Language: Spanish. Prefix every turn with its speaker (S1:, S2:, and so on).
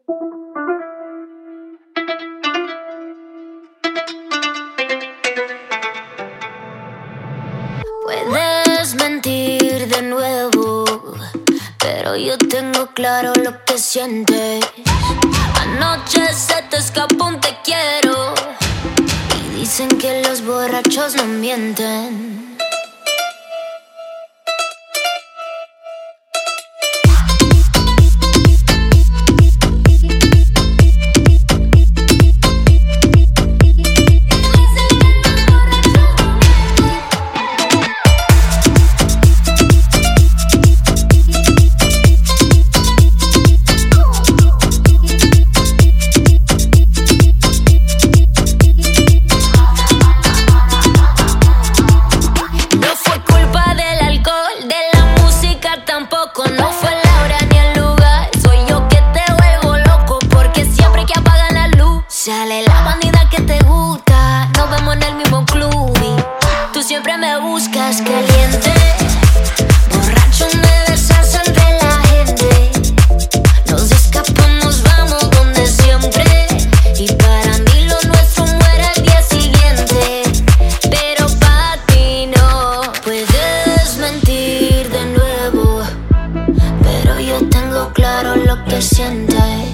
S1: Puedes mentir de nuevo, pero yo tengo claro lo que sientes. Anoche se te escapó un te quiero, y dicen que los borrachos no mienten. No fue la hora ni el lugar, soy yo que te vuelvo loco, porque siempre que apagan la luz sale la bandida que te gusta. Nos vemos en el mismo club y tú siempre me buscas caliente. Borracho me besas entre la gente, nos escapamos, vamos donde siempre. Y para mí lo nuestro muere al día siguiente, pero para ti no. Puedes mentir de nuevo, pero yo tengo claro lo que sientes.